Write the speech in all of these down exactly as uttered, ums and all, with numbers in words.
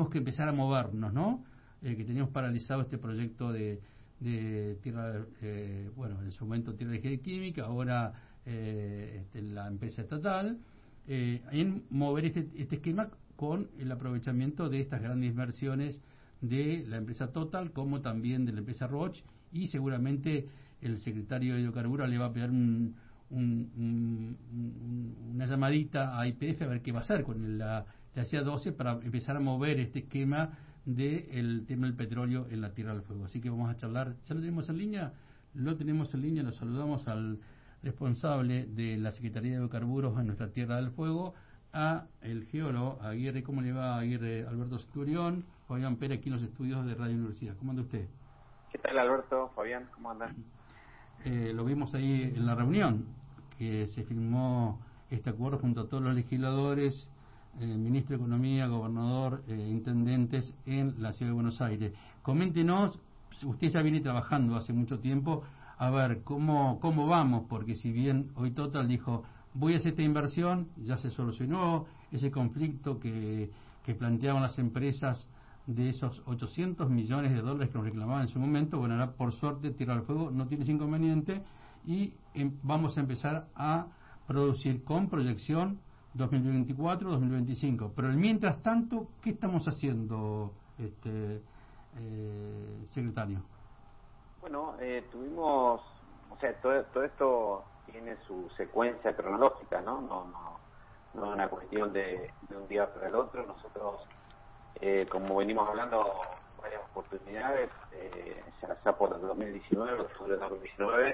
que empezar a movernos, ¿no? Eh, que teníamos paralizado este proyecto de, de tierra, eh, bueno, en su momento Tierra de Química, ahora eh, este, la empresa estatal, eh, en mover este, este esquema con el aprovechamiento de estas grandes inversiones de la empresa Total, como también de la empresa Roche, y seguramente el secretario de Hidrocarburos le va a pegar un, un, un, un, una llamadita a Y P F a ver qué va a hacer con la, la C A doce para empezar a mover este esquema del tema del petróleo en la Tierra del Fuego. Así que vamos a charlar. ¿Ya lo tenemos en línea? Lo tenemos en línea, lo saludamos al responsable de la Secretaría de Hidrocarburos en nuestra Tierra del Fuego, a el geólogo Aguirre. ¿Cómo le va, Aguirre? Alberto Centurión, Fabián Pérez, aquí en los estudios de Radio Universidad. ¿Cómo anda usted? ¿Qué tal, Alberto? Fabián, ¿cómo andan? Eh, lo vimos ahí en la reunión, que se firmó este acuerdo junto a todos los legisladores, eh, ministro de Economía, gobernador, eh, intendentes en la Ciudad de Buenos Aires. Coméntenos, usted ya viene trabajando hace mucho tiempo, a ver cómo, cómo vamos, porque si bien hoy Total dijo, voy a hacer esta inversión, ya se solucionó ese conflicto que, que planteaban las empresas de esos ochocientos millones de dólares que nos reclamaban en su momento. Bueno, ahora por suerte Tierra del Fuego no tiene ese inconveniente y em, vamos a empezar a producir con proyección dos mil veinticuatro dos mil veinticinco. Pero mientras tanto, ¿qué estamos haciendo, este eh, secretario? Bueno, eh, tuvimos, o sea, todo, todo esto tiene su secuencia cronológica, ¿no? No, no, no es una cuestión de, de un día para el otro. Nosotros, eh, como venimos hablando en varias oportunidades, eh, ya, ya por el dos mil diecinueve, octubre de dos mil diecinueve,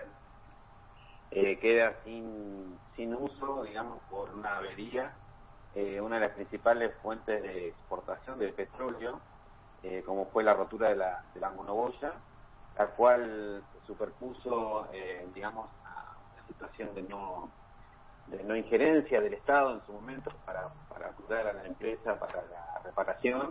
eh, queda sin, sin uso, digamos, por una avería, eh, una de las principales fuentes de exportación del petróleo, eh, como fue la rotura de la, de la monoboya, la cual se superpuso, eh, digamos, a una situación de no de no injerencia del Estado en su momento para, para ayudar a la empresa para la reparación,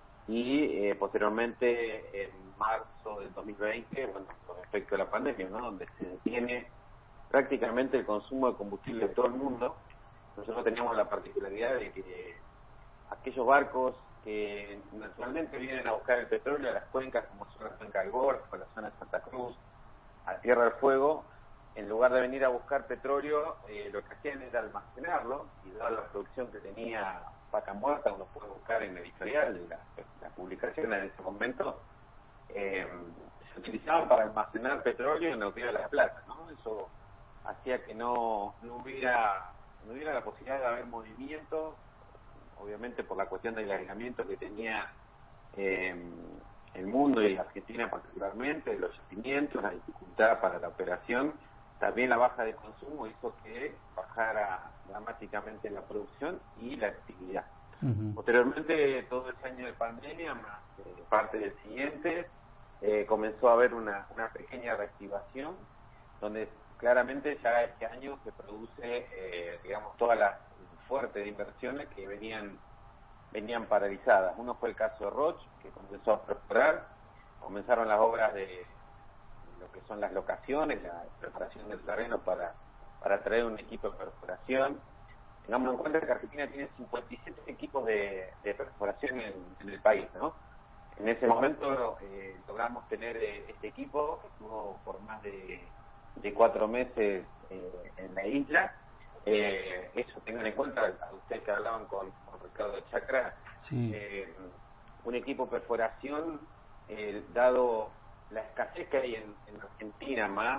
y eh, posteriormente en marzo del dos mil veinte, bueno, con respecto a la pandemia, ¿no?, donde se detiene prácticamente el consumo de combustible de todo el mundo. Nosotros teníamos la particularidad de que aquellos barcos que naturalmente vienen a buscar el petróleo a las cuencas, como son la cuenca del Golfo, la zona de Santa Cruz, a Tierra del Fuego, en lugar de venir a buscar petróleo, eh, lo que hacían era almacenarlo, y dada la producción que tenía Vaca Muerta, uno puede buscar en el historial, la, la publicación en ese momento, eh, se utilizaban para almacenar petróleo en el Río de la Plata, ¿no? Eso hacía que no, no hubiera no hubiera la posibilidad de haber movimiento, obviamente por la cuestión del aislamiento que tenía eh, el mundo y Argentina particularmente, los yacimientos, la dificultad para la operación. También la baja de consumo hizo que bajara dramáticamente la producción y la actividad. Uh-huh. Posteriormente, todo ese año de pandemia, más eh, parte del siguiente, eh, comenzó a haber una, una pequeña reactivación, donde claramente ya este año se produce, eh, digamos, todas las fuertes inversiones que venían venían paralizadas. Uno fue el caso de Roche, que comenzó a perforar, comenzaron las obras de lo que son las locaciones, la preparación del terreno para, para traer un equipo de perforación. Tengamos en cuenta que Argentina tiene cincuenta y siete equipos de, de perforación en, en el país, ¿no? En ese momento eh, logramos tener eh, este equipo, que estuvo por más de, de cuatro meses eh, en la isla. Eh, eso tengan en cuenta, a ustedes que hablaban con, con Ricardo Chacra, sí. eh, un equipo de perforación, eh, dado la escasez que hay en, en Argentina, más,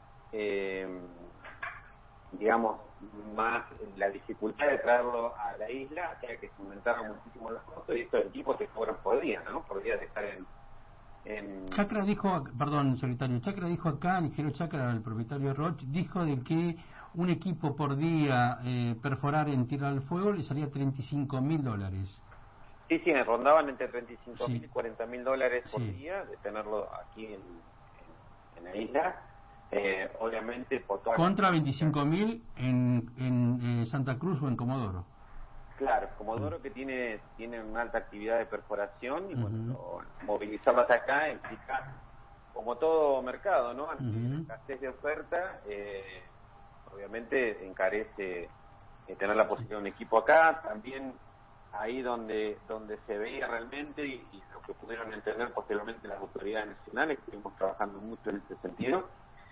eh, digamos, más la dificultad de traerlo a la isla, hacía que se aumentaron muchísimo los costos, y estos equipos se cobran por día, ¿no? Por día de estar en... en... Chacra dijo, perdón, secretario, Chacra dijo acá, el ingeniero Chacra, el propietario de Roche, dijo de que un equipo por día eh, perforar en Tierra del Fuego le salía treinta y cinco mil dólares. Sí, sí, me rondaban entre treinta y cinco mil sí. y cuarenta mil dólares por sí. día de tenerlo aquí en, en, en la isla. Eh, obviamente por toda contra la... veinticinco mil en, en eh, Santa Cruz o en Comodoro. Claro, Comodoro uh-huh. que tiene tiene una alta actividad de perforación y uh-huh. bueno, movilizarlas acá implica, como todo mercado, ¿no? Ante uh-huh. la escasez de oferta, eh, obviamente encarece eh, tener la posibilidad de un equipo acá. También ahí donde donde se veía realmente y, y lo que pudieron entender posteriormente las autoridades nacionales, que estuvimos trabajando mucho en este sentido,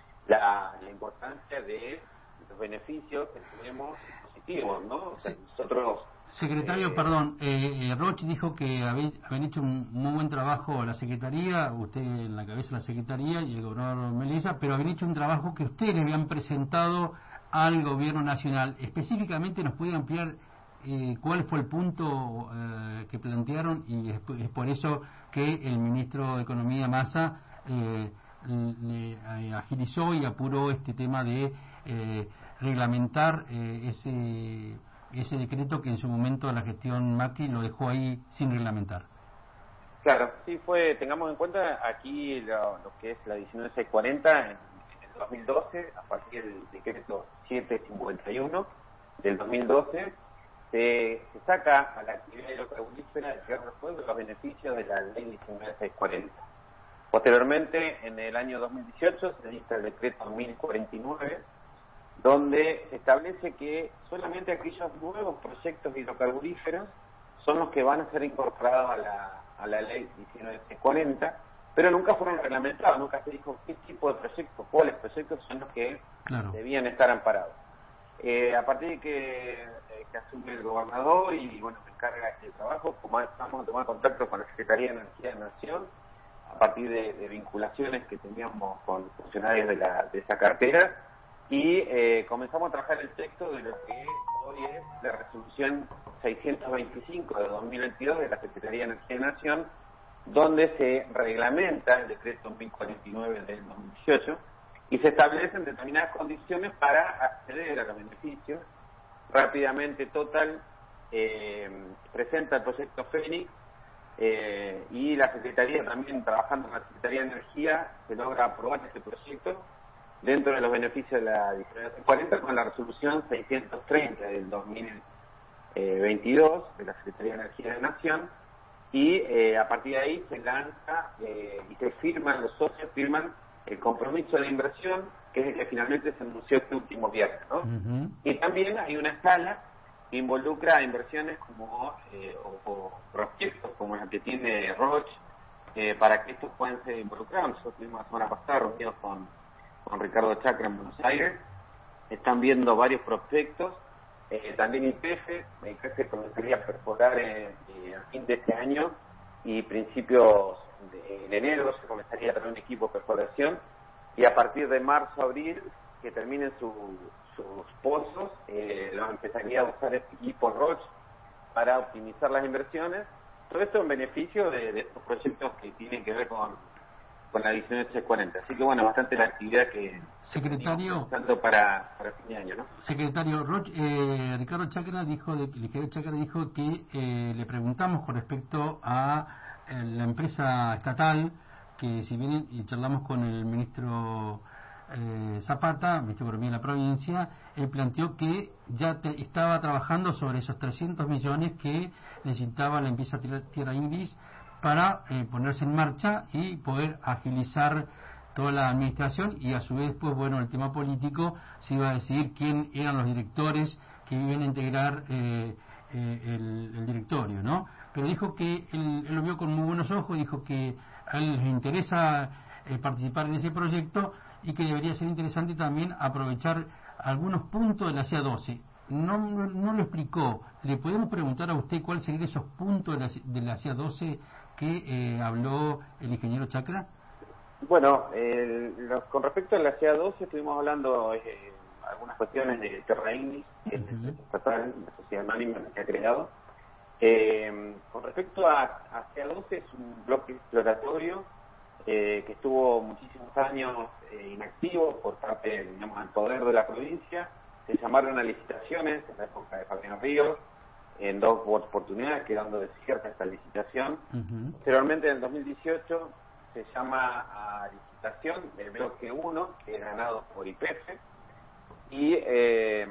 la, la importancia de los beneficios que tenemos positivos, ¿no? O sea, nosotros... Secretario, eh, perdón, eh, eh, Roch dijo que habéis, habían hecho un muy buen trabajo la Secretaría, usted en la cabeza de la Secretaría y el gobernador Melissa, pero habían hecho un trabajo que ustedes le habían presentado al Gobierno Nacional. Específicamente, ¿nos puede ampliar eh, cuál fue el punto eh, que plantearon? Y es, es por eso que el ministro de Economía, Massa, eh, le, le agilizó y apuró este tema de eh, reglamentar eh, ese... ese decreto que en su momento la gestión Macri lo dejó ahí sin reglamentar. Claro, sí fue, tengamos en cuenta aquí lo, lo que es la diecinueve seiscientos cuarenta en, en el dos mil doce, a partir del decreto setecientos cincuenta y uno del dos mil doce, se, se saca a la actividad hidrocarburífera de Tierra del Fuego los beneficios de la ley diecinueve seiscientos cuarenta. Posteriormente, en el año dos mil dieciocho, se dicta el decreto mil cuarenta y nueve, donde se establece que solamente aquellos nuevos proyectos hidrocarburíferos son los que van a ser incorporados a la, a la ley diecinueve seiscientos cuarenta, pero nunca fueron reglamentados, nunca se dijo qué tipo de proyectos, cuáles proyectos son los que claro. debían estar amparados. Eh, a partir de que, eh, que asume el gobernador y bueno, me encarga este trabajo, como estamos a tomar contacto con la Secretaría de Energía de la Nación, a partir de, de vinculaciones que teníamos con funcionarios de, la, de esa cartera, y eh, comenzamos a trabajar el texto de lo que hoy es la resolución seiscientos veinticinco de dos mil veintidós de la Secretaría de Energía de la Nación, donde se reglamenta el decreto mil cuarenta y nueve del dos mil dieciocho y se establecen determinadas condiciones para acceder a los beneficios. Rápidamente Total eh, presenta el proyecto Fénix eh, y la Secretaría, también trabajando con la Secretaría de Energía, se logra aprobar este proyecto dentro de los beneficios de la diecinueve seiscientos cuarenta con la resolución seiscientos treinta del dos mil veintidós de la Secretaría de Energía de la Nación, y eh, a partir de ahí se lanza eh, y se firman, los socios firman el compromiso de inversión, que es el que finalmente se anunció este último viernes, ¿no? Uh-huh. Y también hay una escala que involucra inversiones como eh, o, o proyectos como la que tiene Roche, eh, para que estos puedan ser involucrados. Nosotros tuvimos la semana pasada reunidos con con Ricardo Chacra en Buenos Aires, están viendo varios prospectos, eh, también I P F, I P F comenzaría a perforar eh, eh, a fin de este año y principios de, de enero se comenzaría a traer un equipo de perforación, y a partir de marzo, abril, que terminen su, sus pozos, eh, lo empezaría a usar este equipo Roche para optimizar las inversiones. Todo esto en beneficio de, de estos proyectos que tienen que ver con con la diecinueve seiscientos cuarenta. Así que bueno, bastante la actividad que secretario tanto para, para fin de año, ¿no? Secretario Roche, eh, Ricardo Chacra dijo, de, Ricardo Chacra dijo que eh, le preguntamos con respecto a eh, la empresa estatal, que si bien y charlamos con el ministro eh, Zapata, ministro de Economía de la provincia, él planteó que ya te, estaba trabajando sobre esos trescientos millones que necesitaba la empresa Tierra Inglis para eh, ponerse en marcha y poder agilizar toda la administración, y a su vez, pues bueno, el tema político se iba a decidir quién eran los directores que iban a integrar eh, eh, el, el directorio, ¿no? Pero dijo que él, él lo vio con muy buenos ojos, dijo que a él les interesa eh, participar en ese proyecto y que debería ser interesante también aprovechar algunos puntos de la C A doce. No, no, no lo explicó. ¿Le podemos preguntar a usted cuáles serían esos puntos de la, de la C A doce que eh, habló el ingeniero Chacra? Bueno, eh, los, con respecto a la C A doce estuvimos hablando eh, algunas cuestiones de Terra Ignis, que es uh-huh. estatal, la sociedad anónima que se ha creado. Eh, con respecto a, a C A doce, es un bloque exploratorio eh, que estuvo muchísimos años eh, inactivo por parte, digamos, del poder de la provincia. Se llamaron a licitaciones en la época de Fabián Ríos, en dos oportunidades, quedando desierta esta licitación. Uh-huh. Posteriormente, en el dos mil dieciocho, se llama a licitación del bloque uno, que es ganado por I P F, y, eh,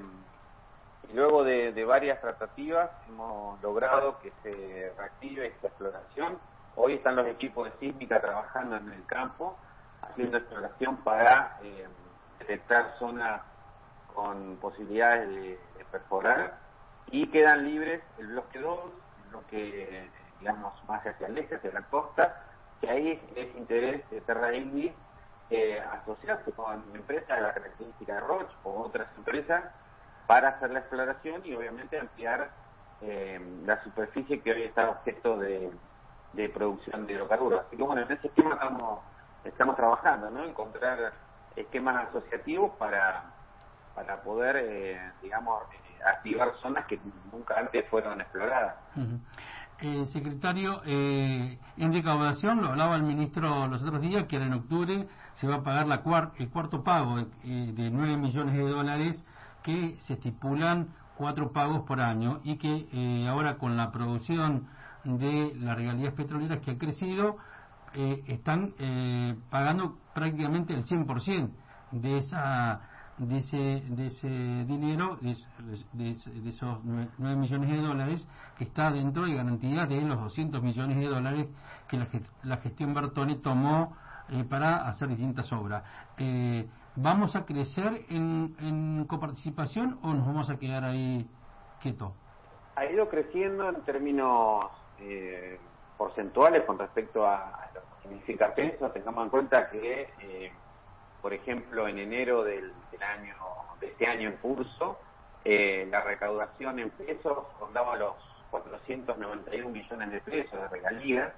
y luego de, de varias tratativas hemos logrado que se reactive esta exploración. Hoy están los equipos de sísmica trabajando en el campo, haciendo exploración para eh, detectar zonas con posibilidades de, de perforar, y quedan libres el bloque dos, el lo que, digamos, más hacia el este, hacia la costa, que ahí es interés de Terra Indis eh, asociarse con empresas de la característica de Roche o otras empresas para hacer la exploración y obviamente ampliar eh, la superficie que hoy está objeto de, de producción de hidrocarburos. Así que bueno, en ese esquema estamos, estamos trabajando, ¿no? Encontrar esquemas asociativos para, para poder, eh, digamos, eh, activar zonas que nunca antes fueron exploradas. Uh-huh. Eh, secretario, eh, en recaudación, lo hablaba el ministro los otros días, que ahora en octubre se va a pagar la cuar el cuarto pago eh, de nueve millones de dólares, que se estipulan cuatro pagos por año, y que eh, ahora con la producción de las regalías petroleras que ha crecido, eh, están eh, pagando prácticamente el cien por ciento de esa de ese de ese dinero, de, de, de esos nueve millones de dólares, que está dentro de garantía de los doscientos millones de dólares que la, la gestión Bertone tomó eh, para hacer distintas obras. Eh, ¿Vamos a crecer en, en coparticipación o nos vamos a quedar ahí quietos? Ha ido creciendo en términos eh, porcentuales con respecto a, a lo que significa peso. Tengamos en cuenta que eh, por ejemplo, en enero del, del año de este año en curso, eh, la recaudación en pesos rondaba los cuatrocientos noventa y un millones de pesos de regalías,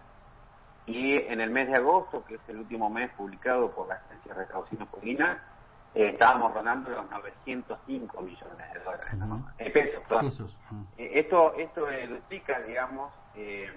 y en el mes de agosto, que es el último mes publicado por la Agencia de Recaudación Oportuna, eh, estábamos rondando los novecientos cinco millones de dólares, ¿no? Uh-huh. eh, pesos. pesos. Uh-huh. eh, esto esto eh, duplica, digamos, eh,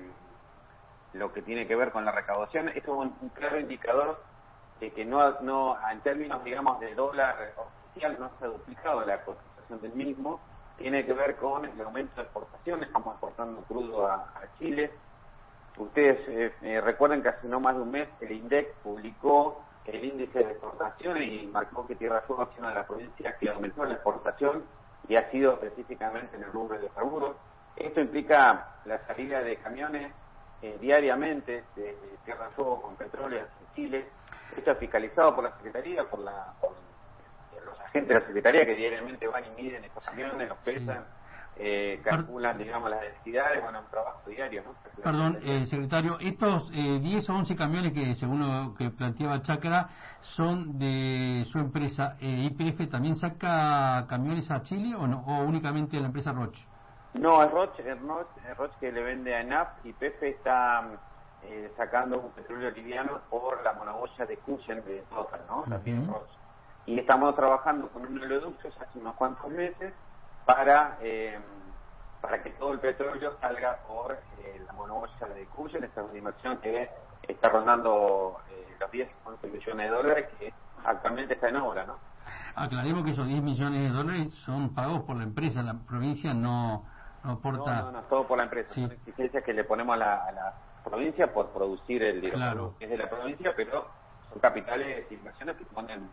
lo que tiene que ver con la recaudación. Esto es un, un claro indicador de que no, no, en términos, digamos, de dólar oficial no se ha duplicado la cotización del mismo. Tiene que ver con el aumento de exportaciones. Estamos exportando crudo a, a Chile. Ustedes eh, eh, recuerden que hace no más de un mes el INDEC publicó el índice de exportaciones y marcó que Tierra del Fuego es una de las provincias que aumentó la exportación, y ha sido específicamente en el rubro de hidrocarburos. Esto implica la salida de camiones eh, diariamente de, de Tierra del Fuego con petróleo hacia Chile. Esto es fiscalizado por la Secretaría, por, la, por los agentes de la Secretaría, que diariamente van y miden estos camiones, los pesan, sí. eh, calculan, digamos, las densidades. Bueno, un trabajo diario, ¿no? Perdón, eh, secretario, estos eh, diez o once camiones que, según lo que planteaba Chácara, son de su empresa. Eh, ¿Y P F también saca camiones a Chile o no, o únicamente la empresa Roche? No, es Roche, es Roche, es Roche que le vende a ENAP, y P F está Eh, sacando un petróleo liviano por la monoboya de Cushing de Total, ¿no? También uh-huh. Roche. Y estamos trabajando con un oleoducto hace unos cuantos meses para eh, para que todo el petróleo salga por eh, la monoboya de Cushing. Esta es una inversión que está rondando eh, los diez, once millones de dólares, que actualmente está en obra, ¿no? Aclaremos que esos diez millones de dólares son pagos por la empresa, la provincia no, no aporta. No, no, no, todo por la empresa. Sí. Son exigencias que le ponemos a la, a la provincia por producir el hidrocarburo, claro, que es de la provincia, pero son capitales e inversiones que ponen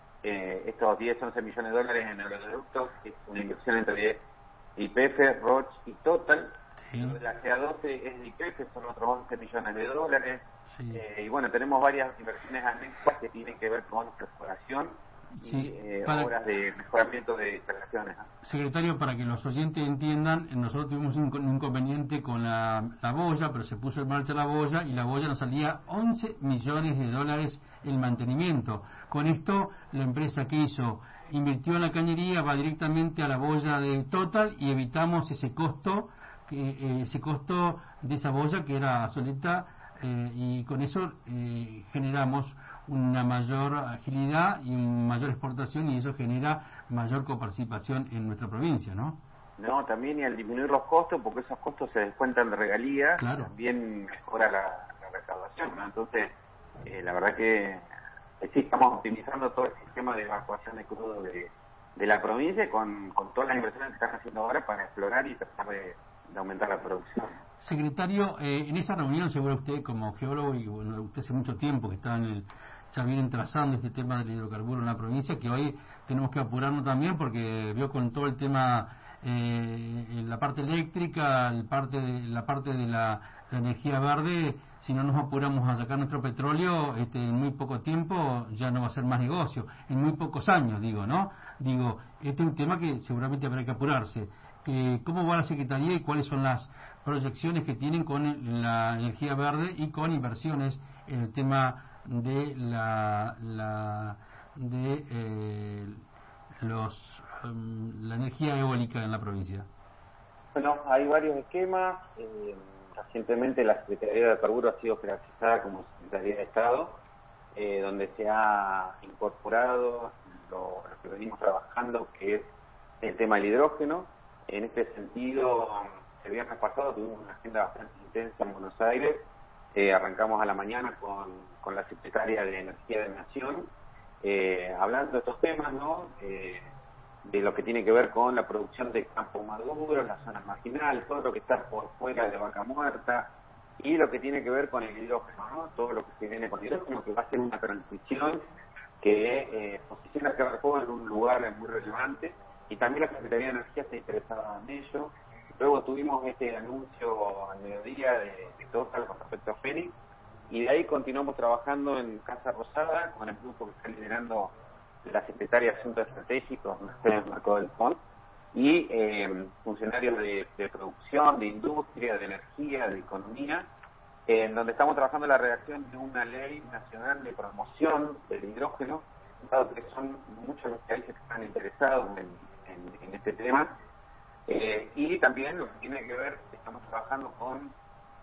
eh, estos diez, once millones de dólares en el oleoducto, que es una inversión entre Y P F, Roche y Total. Sí. La G A doce es de Y P F, son otros once millones de dólares. Sí. Eh, y bueno, tenemos varias inversiones anexas que tienen que ver con perforación sí, y eh, para... obras de mejoramiento de instalaciones, ¿no? Secretario, para que los oyentes entiendan, nosotros tuvimos un inconveniente con la, la boya, pero se puso en marcha la boya y la boya nos salía once millones de dólares el mantenimiento. Con esto, la empresa que hizo invirtió en la cañería, va directamente a la boya de Total, y evitamos ese costo, que, eh, ese costo de esa boya que era solita, eh, y con eso eh, generamos una mayor agilidad y una mayor exportación, y eso genera mayor coparticipación en nuestra provincia, ¿no? No, también, y al disminuir los costos, porque esos costos se descuentan de regalías, claro, también mejora la, la recaudación, ¿no? Entonces, eh, la verdad que eh, sí, estamos optimizando todo el sistema de evacuación de crudo de, de la provincia con, con todas las inversiones que están haciendo ahora para explorar y tratar de, de aumentar la producción. Secretario, eh, en esa reunión, seguro usted como geólogo, y bueno, usted hace mucho tiempo que está en el, ya vienen trazando este tema del hidrocarburo en la provincia, que hoy tenemos que apurarnos también porque vio con todo el tema, eh, la parte eléctrica, el parte de, la parte de la, la energía verde. Si no nos apuramos a sacar nuestro petróleo, este, en muy poco tiempo ya no va a ser más negocio, en muy pocos años, digo, ¿no? Digo, este es un tema que seguramente habrá que apurarse. que, cómo va la Secretaría y cuáles son las proyecciones que tienen con la energía verde y con inversiones en el tema de la, la de eh, los um, la energía eólica en la provincia. Bueno, hay varios esquemas. Eh, recientemente la Secretaría de Carburos ha sido jerarquizada como Secretaría de Estado, eh, donde se ha incorporado lo, lo que venimos trabajando, que es el tema del hidrógeno. En este sentido, el viernes pasado tuvimos una agenda bastante intensa en Buenos Aires. Eh, arrancamos a la mañana con, con la Secretaria de Energía de Nación, eh, hablando de estos temas, ¿no? Eh, de lo que tiene que ver con la producción de campos maduros, las zonas marginales, todo lo que está por fuera de Vaca Muerta, y lo que tiene que ver con el hidrógeno, ¿no? Todo lo que se viene con hidrógeno, que va a ser una transición que eh, posiciona a Tierra del Fuego en un lugar muy relevante, y también la Secretaría de Energía está interesada en ello. Luego tuvimos este anuncio al mediodía de, de Total con respecto a Fénix, y de ahí continuamos trabajando en Casa Rosada con el grupo que está liderando la Secretaria de Asuntos Estratégicos, Mercedes Marcó del Font, y eh, funcionarios de, de producción, de industria, de energía, de economía, eh, en donde estamos trabajando en la redacción de una ley nacional de promoción del hidrógeno, dado que son muchos los países que están interesados en, en, en este tema, eh, y también lo que tiene que ver, estamos trabajando con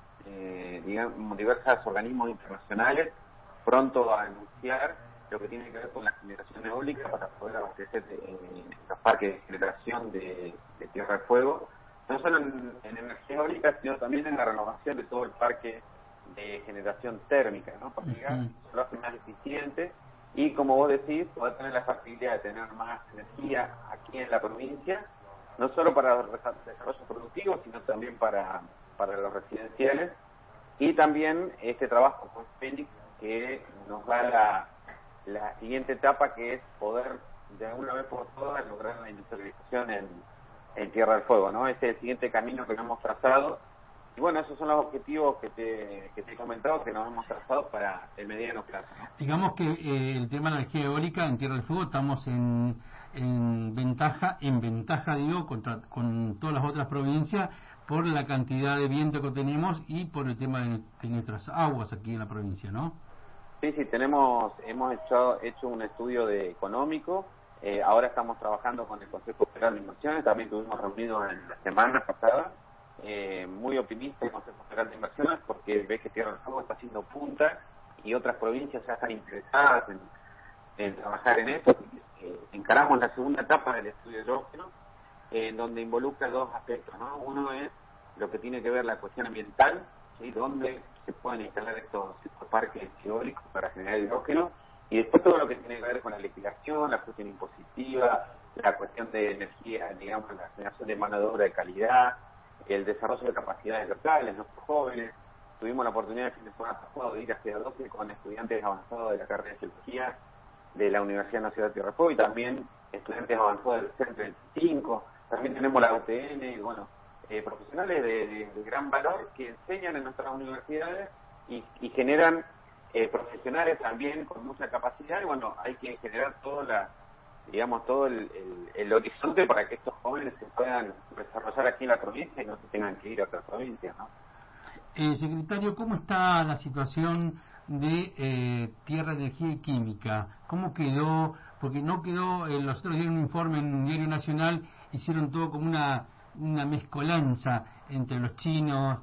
eh, digamos, diversos organismos internacionales, pronto a anunciar lo que tiene que ver con la generación eólica para poder abastecer eh, los parques de generación de, de Tierra del Fuego, no solo en, en energía eólica, sino también en la renovación de todo el parque de generación térmica, ¿no? Porque el gas lo hace más eficiente y, como vos decís, poder tener la facilidad de tener más energía aquí en la provincia, no solo para el desarrollo productivo, sino también para, para los residenciales, y también este trabajo con Fénix que nos da la la siguiente etapa, que es poder de alguna vez por todas lograr la industrialización en, en Tierra del Fuego, ¿no? Ese es el siguiente camino que nos hemos trazado, y bueno, esos son los objetivos que te, que te he comentado, que nos hemos trazado para el mediano plazo, ¿no? Digamos que eh, el tema de la energía eólica en Tierra del Fuego estamos en, en ventaja, en ventaja digo, contra, con todas las otras provincias, por la cantidad de viento que tenemos y por el tema de, de nuestras aguas aquí en la provincia, ¿no? Sí, sí, tenemos, hemos hecho, hecho un estudio de económico, eh, ahora estamos trabajando con el Consejo Federal de Inversiones, también tuvimos reunidos en la semana pasada, eh, muy optimista el Consejo Federal de Inversiones porque ve que Tierra del Fuego está haciendo punta y otras provincias ya están interesadas en, en trabajar en esto. Eh, encaramos la segunda etapa del estudio de hidrógeno, eh, en donde involucra dos aspectos, ¿no? Uno es lo que tiene que ver la cuestión ambiental, ¿sí? Donde se pueden instalar estos, estos parques eólicos para generar hidrógeno, y después todo lo que tiene que ver con la legislación, la cuestión impositiva, la cuestión de energía, digamos, la generación de mano de obra de calidad, el desarrollo de capacidades locales, nuestros jóvenes. Tuvimos la oportunidad el fin de semana pasado de ir a Ciudad doce con estudiantes avanzados de la carrera de Geología de la Universidad Nacional de Tierra del Fuego y también estudiantes avanzados del Centro veinticinco. También tenemos la U T N, y bueno, Eh, profesionales de, de, de gran valor que enseñan en nuestras universidades y, y generan eh, profesionales también con mucha capacidad, y bueno, hay que generar toda la, digamos, todo el, el, el horizonte para que estos jóvenes se puedan desarrollar aquí en la provincia y no se tengan que ir a otras provincias, ¿no? Eh, secretario, ¿cómo está la situación de eh, Tierra, Energía y Química? ¿Cómo quedó? Porque no quedó, eh, los otros dieron un informe en un diario nacional, hicieron todo como una una mezcolanza entre los chinos,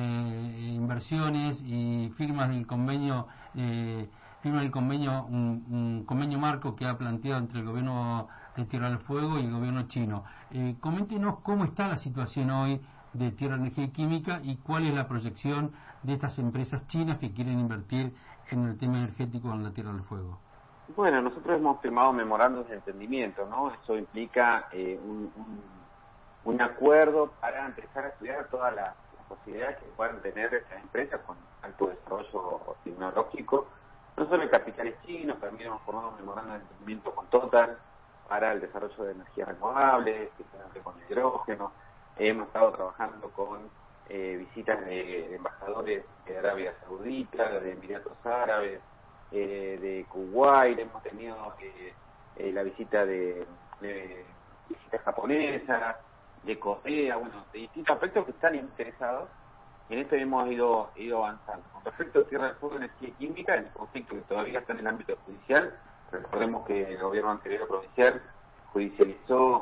eh, inversiones y firmas del convenio, eh, firma del convenio, un, un convenio marco que ha planteado entre el gobierno de Tierra del Fuego y el gobierno chino. Eh, coméntenos cómo está la situación hoy de Tierra, Energía y Química y cuál es la proyección de estas empresas chinas que quieren invertir en el tema energético en la Tierra del Fuego. Bueno, nosotros hemos firmado memorandos de entendimiento, ¿no? Eso implica eh, un, un un acuerdo para empezar a estudiar todas las, las posibilidades que puedan tener estas empresas con alto desarrollo tecnológico, no solo en capitales chinos, también hemos formado un memorando de entendimiento con Total para el desarrollo de energías renovables, que tengan que ver con hidrógeno. Hemos estado trabajando con eh, visitas de, de embajadores de Arabia Saudita, de Emiratos Árabes, eh, de Kuwait, hemos tenido eh, eh, la visita de, de visitas japonesas. de Corea, bueno, de distintos aspectos que están interesados, y en esto hemos ido ido avanzando. Con respecto a Tierra del Fuego, energía química, el conflicto que todavía está en el ámbito judicial, recordemos que el gobierno anterior provincial judicializó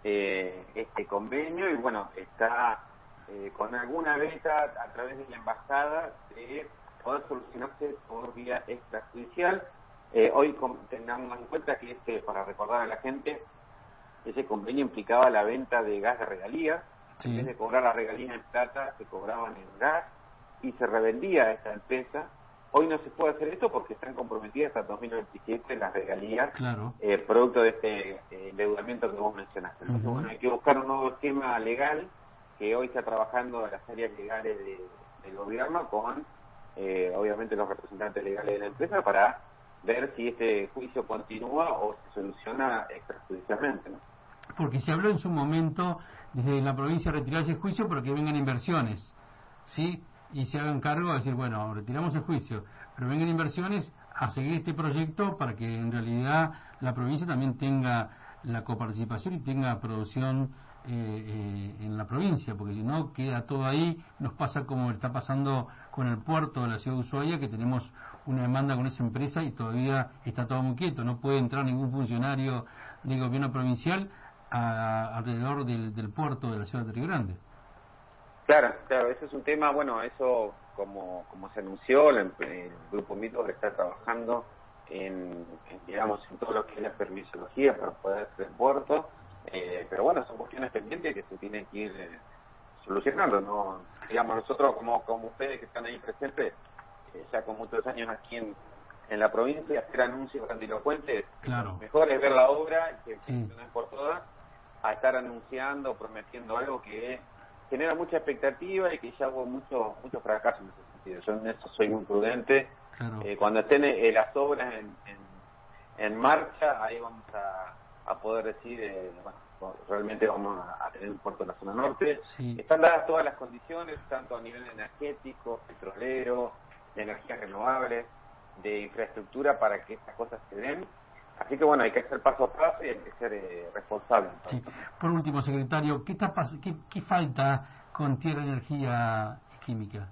eh, este convenio y bueno, está eh, con alguna beta a través de la embajada de poder solucionarse por vía extrajudicial. Eh, hoy con, tengamos en cuenta que este, para recordar a la gente, ese convenio implicaba la venta de gas de regalías. Sí. En vez de cobrar las regalías en plata, se cobraban en gas y se revendía a esta empresa. Hoy no se puede hacer esto porque están comprometidas hasta dos mil veintisiete las regalías, claro. eh, producto de este eh, endeudamiento que vos mencionaste. Entonces, uh-huh. bueno, hay que buscar un nuevo esquema legal que hoy está trabajando en las áreas legales de, del gobierno con, eh, obviamente, los representantes legales de la empresa para ver si este juicio continúa o se soluciona extrajudicialmente, ¿no? Porque se habló en su momento desde la provincia de retirar ese juicio para que vengan inversiones, ¿sí? Y se hagan cargo de decir, bueno, retiramos el juicio, pero vengan inversiones a seguir este proyecto para que en realidad la provincia también tenga la coparticipación y tenga producción eh, eh, en la provincia, porque si no queda todo ahí, nos pasa como está pasando con el puerto de la ciudad de Ushuaia, que tenemos una demanda con esa empresa y todavía está todo muy quieto, no puede entrar ningún funcionario del gobierno provincial a, alrededor del, del puerto de la ciudad de Río Grande. Claro, claro, eso es un tema, bueno, eso como como se anunció, el, el Grupo Mito está trabajando en, en, digamos, en todo lo que es la permisología para poder hacer el puerto, eh, pero bueno, son cuestiones pendientes que se tienen que ir eh, solucionando, ¿no? Digamos, nosotros como como ustedes que están ahí presentes, eh, ya con muchos años aquí en, en la provincia, hacer anuncios grandilocuentes, claro. Mejor es ver la obra, que sí. funcione por todas, a estar anunciando, prometiendo algo que genera mucha expectativa y que ya hubo muchos muchos fracasos en ese sentido. Yo en eso soy muy prudente. Claro. Eh, cuando estén eh, las obras en, en, en marcha, ahí vamos a, a poder decir, eh, bueno, realmente vamos a, a tener un puerto en la zona norte. Sí. Están dadas todas las condiciones, tanto a nivel energético, petrolero, de energías renovables, de infraestructura para que estas cosas se den. Así que bueno, hay que hacer paso a paso y hay que ser eh, responsable. Sí. Por último, secretario, ¿qué, está pas- qué, ¿qué falta con Tierra Energía Química?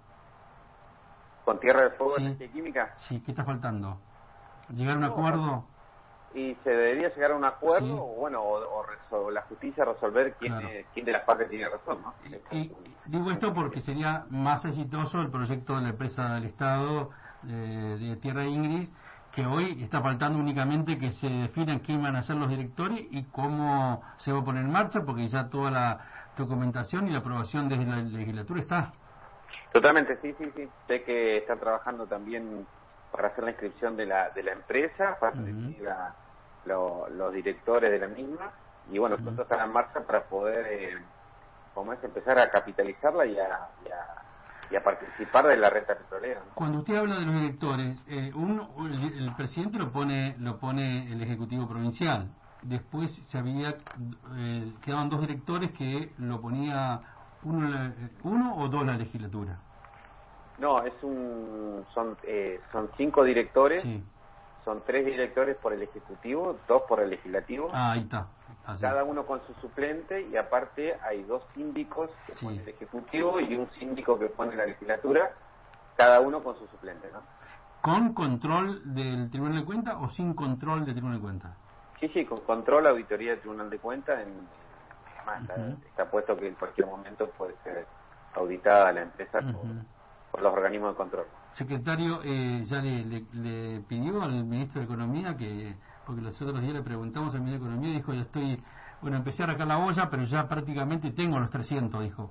¿Con Tierra del Fuego, sí. Energía Química? Sí, ¿qué está faltando? ¿Llegar a un no, acuerdo? Y se debería llegar a un acuerdo, sí. o bueno, o, o, resol- la justicia resolver quién, claro. es, quién de las partes tiene razón, ¿no? Y, y digo esto porque sería más exitoso el proyecto de la empresa del Estado eh, de Tierra Ingrid, que hoy está faltando únicamente que se definan quién van a ser los directores y cómo se va a poner en marcha, porque ya toda la documentación y la aprobación desde la legislatura está. Totalmente, sí, sí, sí. Sé que están trabajando también para hacer la inscripción de la de la empresa, para elegir uh-huh. a lo, los directores de la misma, y bueno, uh-huh. están en marcha para poder, eh, como es, empezar a capitalizarla y a, y a y a participar de la renta petrolera, ¿no? Cuando usted habla de los directores, eh, uno, el, el presidente lo pone lo pone el Ejecutivo Provincial. Después se había eh, quedaban dos directores que lo ponía uno, uno o dos la legislatura. No, es un son eh, son cinco directores. Sí. Son tres directores por el Ejecutivo, dos por el Legislativo. Ah, ahí está. Así. Cada uno con su suplente, y aparte hay dos síndicos que sí. pone el Ejecutivo y un síndico que pone la Legislatura, cada uno con su suplente, ¿no? ¿Con control del Tribunal de Cuentas o sin control del Tribunal de Cuentas? Sí, sí, con control, auditoría del Tribunal de Cuentas. En, además, uh-huh. está, está puesto que en cualquier momento puede ser auditada la empresa uh-huh. por, por los organismos de control. Secretario, eh, ya le, le, le pidió al ministro de Economía que, porque los otros días le preguntamos al ministro de Economía, dijo, yo estoy, bueno, empecé a arrancar la olla, pero ya prácticamente tengo los trescientos, dijo.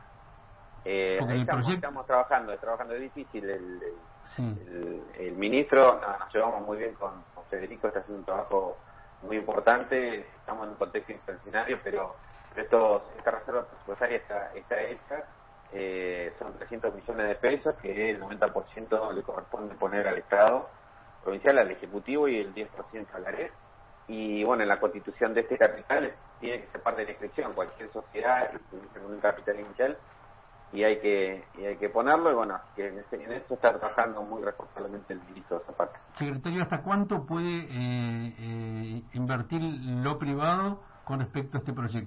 Eh, ahí estamos, proyecto... estamos trabajando, es trabajando, es difícil. El, el, sí. el, el ministro, no, nos llevamos muy bien con, con Federico, está haciendo un trabajo muy importante, estamos en un contexto inflacionario, pero estos, esta reserva presupuestaria está, está hecha. Eh, son trescientos millones de pesos que el noventa por ciento le corresponde poner al Estado provincial, al Ejecutivo, y el diez por ciento al A R E. Y bueno, en la constitución de este capital tiene que ser parte de la inscripción, cualquier sociedad con un capital inicial, y hay que y hay que ponerlo, y bueno, que en, ese, en eso está trabajando muy responsablemente el ministro Zapata. Secretario, ¿hasta cuánto puede eh, eh, invertir lo privado con respecto a este proyecto?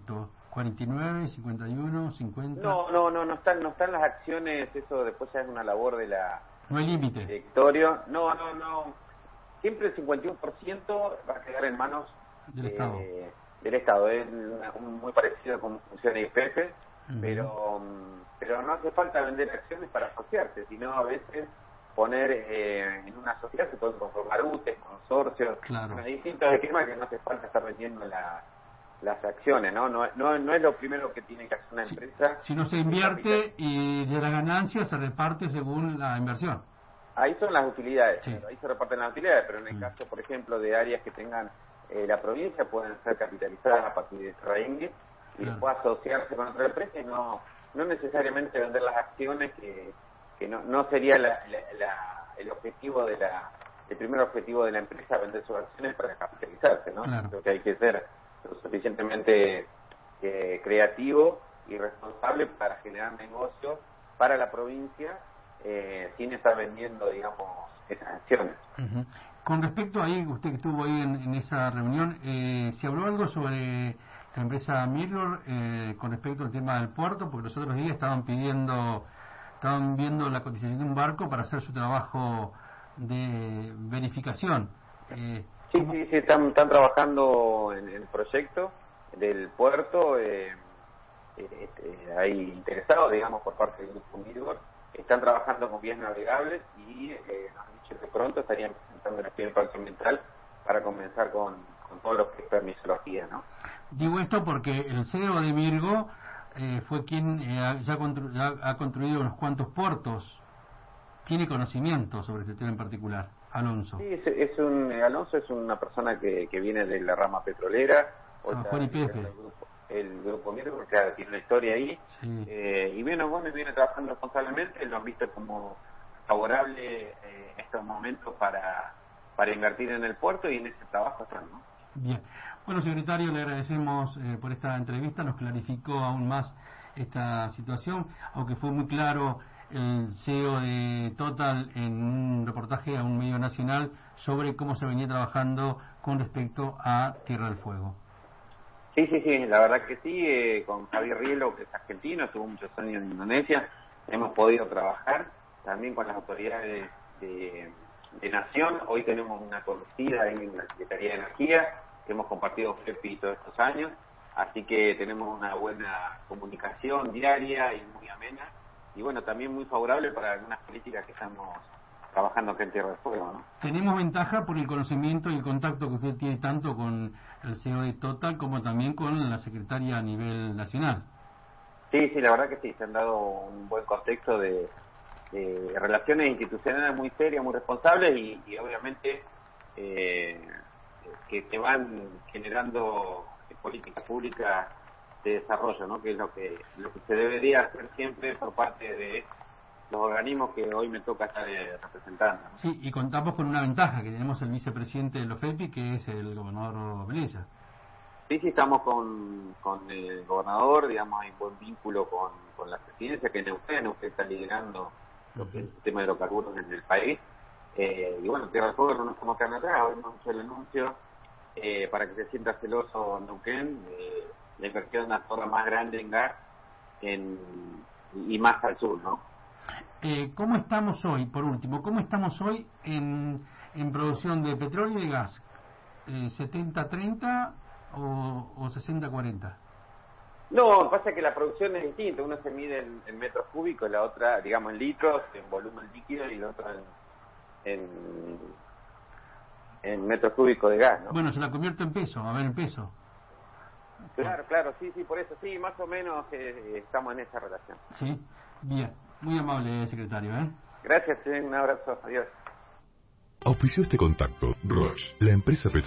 cuarenta y nueve, cincuenta y uno, cincuenta. No, no, no, no están, no están las acciones, eso después ya es una labor de la... No hay límite. Directorio. No, no, no. Siempre el cincuenta y uno por ciento va a quedar en manos del eh, Estado. Del Estado. Es una, un, muy parecido a cómo funciona I P F, uh-huh. pero, pero no hace falta vender acciones para asociarse, sino a veces poner eh, en una sociedad se pueden conformar U T E, consorcios, claro. Bueno, distintos esquemas que no hace falta estar vendiendo la, las acciones, ¿no? No, no no es lo primero que tiene que hacer una empresa. Si, si no se invierte y de la ganancia se reparte según la inversión. Ahí son las utilidades, sí. Claro, ahí se reparten las utilidades, pero en el mm. caso, por ejemplo, de áreas que tengan eh, la provincia, pueden ser capitalizadas a partir de Terraingue y claro. después asociarse con otra empresa y no no necesariamente vender las acciones, que, que no, no sería la, la, la, el objetivo de la el primer objetivo de la empresa, vender sus acciones para capitalizarse, ¿no? Claro. Creo que hay que ser lo suficientemente eh, creativo y responsable para generar negocios para la provincia, Eh, sin estar vendiendo, digamos, esas acciones. Uh-huh. Con respecto ahí, usted que estuvo ahí en, en esa reunión, eh, ¿se habló algo sobre la empresa Mirror eh, con respecto al tema del puerto? Porque los otros días estaban pidiendo, estaban viendo la cotización de un barco para hacer su trabajo de verificación. Eh, sí, ¿cómo? sí, sí, están, están trabajando en el proyecto del puerto, eh, eh, eh, hay interesados, digamos, por parte del grupo Mirror. Están trabajando con vías navegables y eh, nos han dicho que pronto estarían presentando el primer parque ambiental para comenzar con, con todo lo que es permisología, ¿no? Digo esto porque el C E O de Mirgo eh, fue quien eh, ya, constru- ya ha construido unos cuantos puertos. Tiene conocimiento sobre este tema en particular, Alonso. Sí, es, es un Alonso es una persona que, que viene de la rama petrolera. Ah, fue I P F. El grupo, el grupo Mirgo, porque claro, tiene una historia ahí. Sí. Eh, y bueno, bueno, viene trabajando responsablemente, lo han visto como favorable eh, estos momentos para, para invertir en el puerto y en ese trabajo están, ¿no? Bien. Bueno, secretario, le agradecemos eh, por esta entrevista, nos clarificó aún más esta situación, aunque fue muy claro el C E O de Total en un reportaje a un medio nacional sobre cómo se venía trabajando con respecto a Tierra del Fuego. Sí, sí, sí, la verdad que sí, eh, con Javier Rielo, que es argentino, estuvo muchos años en Indonesia, hemos podido trabajar también con las autoridades de, de Nación. Hoy tenemos una conocida en la Secretaría de Energía, que hemos compartido F E P I todos estos años, así que tenemos una buena comunicación diaria y muy amena, y bueno, también muy favorable para algunas políticas que estamos trabajando acá en Tierra del Fuego, ¿no? Tenemos ventaja por el conocimiento y el contacto que usted tiene tanto con el C E O de Total como también con la secretaria a nivel nacional. Sí, sí, la verdad que sí, se han dado un buen contexto de, de relaciones institucionales muy serias, muy responsables y, y obviamente eh, que, que van generando políticas públicas de desarrollo, ¿no? Que es lo que lo que se debería hacer siempre por parte de los organismos que hoy me toca estar eh, representando, ¿no? Sí, y contamos con una ventaja, que tenemos el vicepresidente de los F E P I, que es el gobernador Veleza. Sí, sí, estamos con, con el gobernador, digamos, hay un buen vínculo con, con la presidencia, que Neuquén, Neuquén está liderando lo que es el tema de hidrocarburos en el país. Eh, y bueno, Tierra del Fuego no nos estamos quedando atrás, hoy hemos hecho el anuncio eh, para que se sienta celoso Neuquén, eh, la inversión de una torre más grande en gas en, y más al sur, ¿no? Eh, ¿Cómo estamos hoy, por último, cómo estamos hoy en, en producción de petróleo y de gas? Eh, ¿setenta treinta o, o sesenta cuarenta? No, lo que pasa es que la producción es distinta, uno se mide en, en metros cúbicos, la otra, digamos, en litros, en volumen líquido y la otra en, en, en metros cúbicos de gas, ¿no? Bueno, se la convierte en peso, a ver, en peso. Claro, claro, sí, sí, por eso, sí, más o menos eh, estamos en esa relación. Sí, bien, muy amable, secretario, ¿eh? Gracias, eh, un abrazo, adiós. Auspició este contacto, Roche, la empresa petrolera.